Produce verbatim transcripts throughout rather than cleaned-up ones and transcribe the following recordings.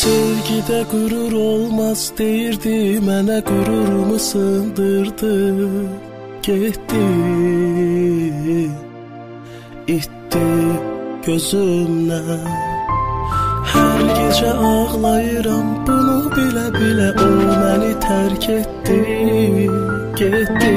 Sevgide gurur olmaz deyirdi, mənə qururumu sındırdı. Getdi, itdi gözümdən. Hər gecə ağlayıram, bunu bilə-bilə o məni tərk etdi. Getdi,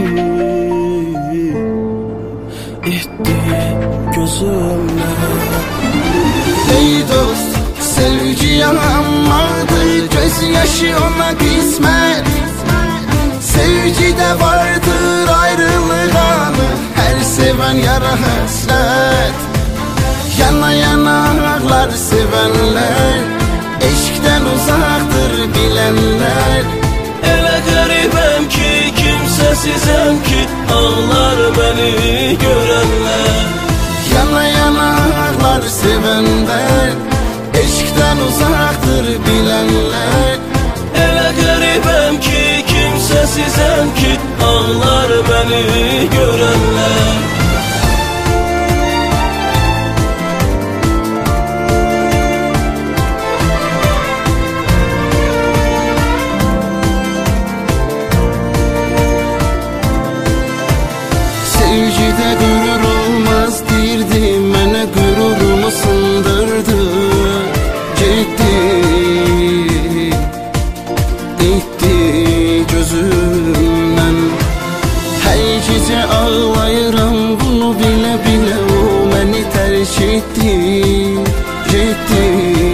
itdi gözümdən. Ey dost, sevgi yanılmadır, göz yaşı ona qismət. Sevgidə vardır ayrılıq anı, hər sevən yara həsrət. Yana yana ağlar sevənlər, eşqdən uzaqdır bilənlər. Elə qəribəm ki, kimsəsizəm ki, ağlar məni görənlər. Yana yana ağlar sevənlər, eşqdən uzaqdır bilənlər. Elə qəribəm ki, kimsəsizəm ki, ağlar məni görənlər. Sevgidə qürur olmaz deyirdi, mənə qururumu sındırdı. Getdi, itdi gözümdən. Hər gecə ağlayıram, bunu bilə-bilə o məni tərk etdi. Getdi,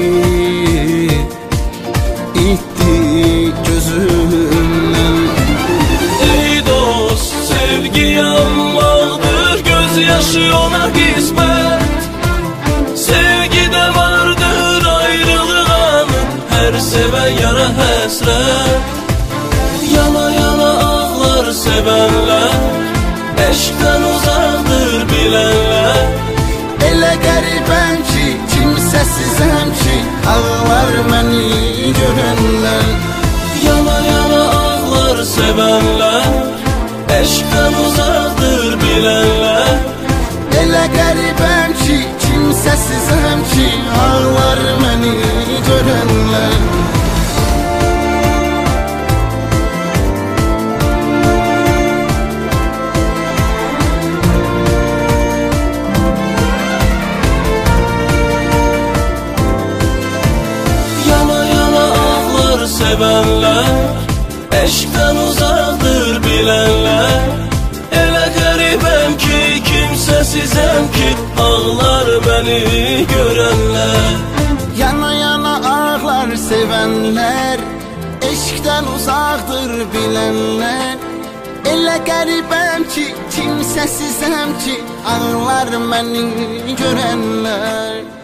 itdi gözümdən. Ey dost, sevgi yanmalıdır, göz yaşı ona qismət. Sevgidə vardır ayrılıq anı, hər sevən yara həsrət. Yana yana ağlar sevənlər, eşqdən uzaqdır bilənlər. Elə qəribəm ki, kimsəsizəm ki, ağlar məni görənlər. Yana yana ağlar sevənlər, eşqdən uzaqdır bilənlər. Elə qəribəm ki, kimsəsizəm ki, ağlar məni görənlər. Yana yana ağlar sevənlər, eşqdən uzaqdır bilənlər. Elə qəribəm ki, kimsəsizəm ki, ağlar məni görənlər. Yana yana ağlar sevənlər, eşqdən uzaqdır bilənlər. Elə qəribəm ki, kimsəsizəm ki, ağlar məni görənlər.